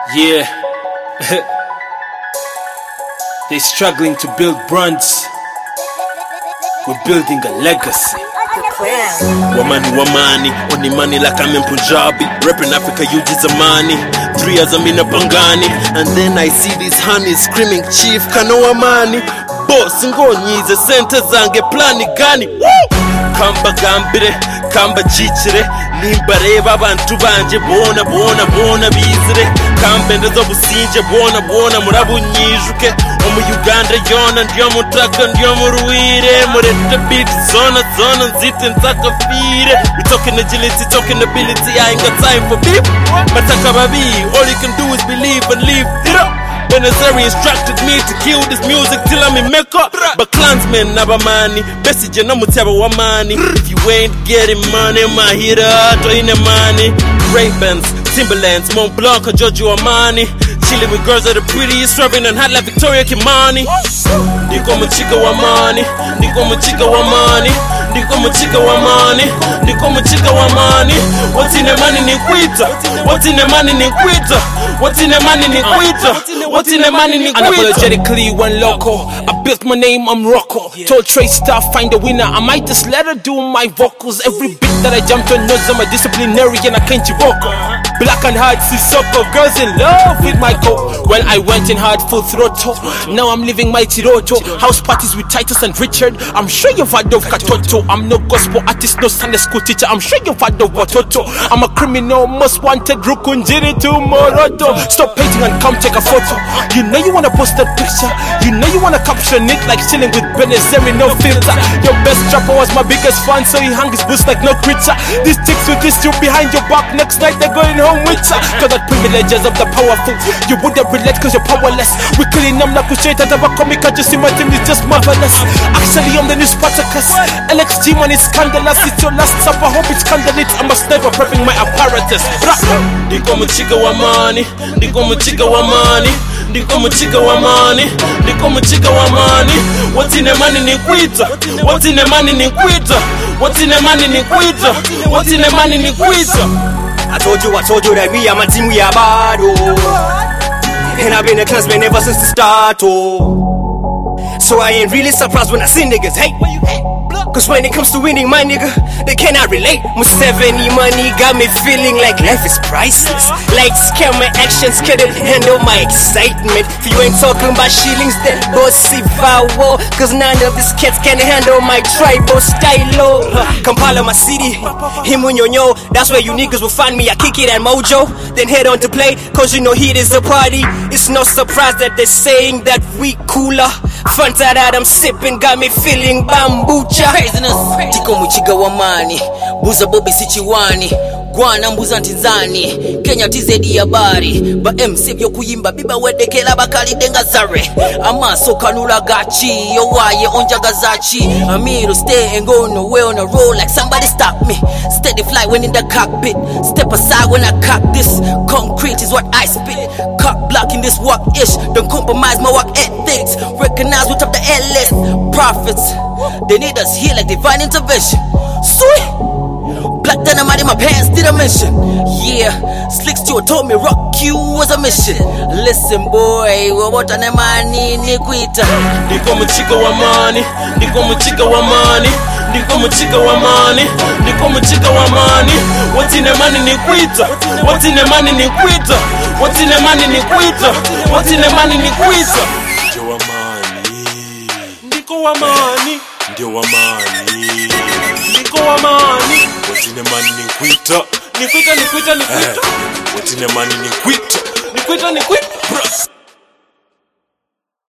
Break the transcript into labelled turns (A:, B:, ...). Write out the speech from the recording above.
A: Yeah. They're struggling to build brands. We're building a legacy. Wamani, only money like I'm in Punjabi. Reppin' Africa, you Zamani. 3 years I'm in a Bangani. And then I see these honeys screaming, Chief, Kano Wamani. Boss, ngonyize center zange plani gani. Woo! Kamba gambire, kamba chichire. Nimbareba abantu banje bona bizire. Kambe ndezo businje bona murabunyijuke. Omu Uganda yona ndiyo mutaka ndiyo muruire. Murete beat zona nzite ntakafire. We talking agility, talking ability. I ain't got time for beef. Mataka babi, all you can do is believe and leave it up. Benazari instructed me to kill this music till I'm in Mecca. But clansmen never money. Message no mutaba wa money. If you ain't getting money, my hero to in the money. Ray-Bans, Timberlands, Mont Blanc, or Giorgio Armani. Chilling with girls that are pretty, serving and hot like Victoria Kimani. Niko mchika wa money. Niko mchika wa money. Niko mchika wa money. Niko mchika wa money. What's in the money ni kwita. What's in the money ni kwita. What's in the money ni kwita. What's in the money ni kwita.
B: Unapologetically one loco. I built my name, I'm Rocco. Told Trey Star find a winner. I might just let her do my vocals. Every beat that I jump on knows I'm a disciplinary and I can't vocal. Black and hard, see soccer. Girls in love with my coat. When I went in hard, full throttle. Now I'm living my Tiroto. House parties with Titus and Richard. I'm sure you've heard of Katoto. I'm no gospel artist, no Sunday school teacher. I'm sure you've heard of Watoto. I'm a criminal, most wanted. Rukunjiri to Moroto. Stop painting and come take a photo. You know you wanna post that picture. You know you wanna caption it like chilling with Benazari, no filter. Your best rapper was my biggest fan, so he hung his boots like no creature. These chicks will kiss you behind your back. Next night they're going home with ya. Cause that privileges of the powerful. You wouldn't relate cause you're powerless. We killing them like we straight out of a comic. I just imagine it's just marvelous. Actually I'm the new Spartacus. LXG man is scandalous. It's your last supper, hope it's candlelit. I'm a sniper prepping my apparatus.
A: Niko mchika wa money. Niko mchika wa money. Niko mchika wa money. Niko mchika wa money. What's in the money ni kwita. What's in the money ni kwita. What's in the money ni kwita. What's in the money ni kwita.
C: I told you that we are my team, we are bad, oh. And I've been a clansman ever since the start, oh. So I ain't really surprised when I see niggas hate. Cause when it comes to winning, my nigga, they cannot relate. Museveni money got me feeling like life is priceless. Like scammer actions couldn't handle my excitement. If you ain't talking about shillings, then bossy vowel. Cause none of these cats can handle my tribal style. Kampala, my city, Himunyonyo. That's where you niggas will find me. I kick it at Mojo, then head on to play. Cause you know heat is a party. It's no surprise that they're saying that we cooler. Fanta that I'm sipping got me feeling bambucha.
D: Tiko mchiga wa mani, buza bobi sichiwani. Gwana mbuza ntinzani, Kenya tizedi ya bari. Ba MC vyo kuyimba biba wedekela bakali denga zare. Amaso kanula gachi, yo waye onja gazachi. Amiru stay and go nowhere on a roll like somebody stop me. Steady fly when in the cockpit, step aside when I cock this. Concrete is what I spit, cock blocking this walk-ish. Don't compromise my work ethics, recognize what up the L-list. Prophets, they need us here like divine intervention. Sweet. Black dynamite in my pants, did I mention? Yeah, Slick Stewart told me rock you was a mission. Listen boy, what on the money ni kwita.
A: Niko mchika wa money. Niko mchika wa money. Niko mchika wa money. Niko mchika wa money. What's in the money ni kwita. What's in the money ni kwita. What's in the money ni kwita. What's in the money ni kwita. Ndio wa money. Niko wa money. Ndio wa money. Niko wa money. What's in the money ni kwita. Ni kwita. What's in the money ni kwita. Ni kwita.